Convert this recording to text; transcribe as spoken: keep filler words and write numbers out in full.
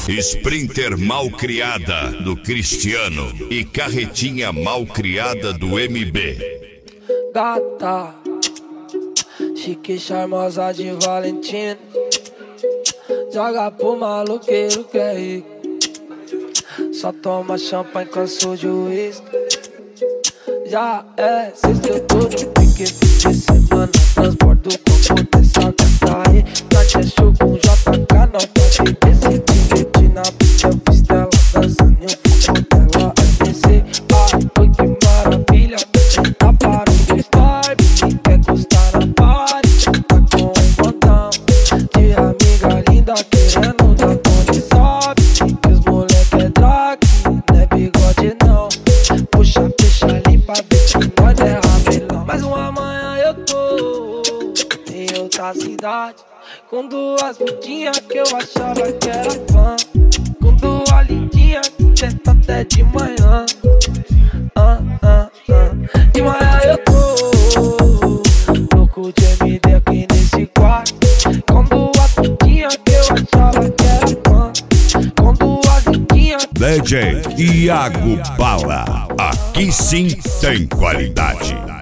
Sprinter mal criada do Cristiano e carretinha mal criada do M B. Gata, chique charmosa de Valentina, joga pro maluqueiro que é rico, só toma champanhe com sujo de uísque. Já é sexta, eu tô no pique, fim de semana, transbordo com corpo dessa gata aí. Nath é show com J K, não pode desse ticket na pista, eu fiz dela dançando e o foco dela é descer. Ai, oi que maravilha, tá para o dois vibe, quer gostar na party, tá com um montão de amiga linda querendo dar ponte, sabe que os moleque é drag, não é bigode não. Puxa, fecha, limpa, vê que nós é rabelão. Mas uma amanhã eu tô em outra cidade, com duas putinhas que eu achava que era fã, com duas lindinhas que tenta até de manhã. ah, ah, ah. De manhã eu tô louco de M D aqui nesse quarto, com duas putinhas que eu achava que era fã, com duas lindinhas. D J Iago Bala, aqui sim tem qualidade.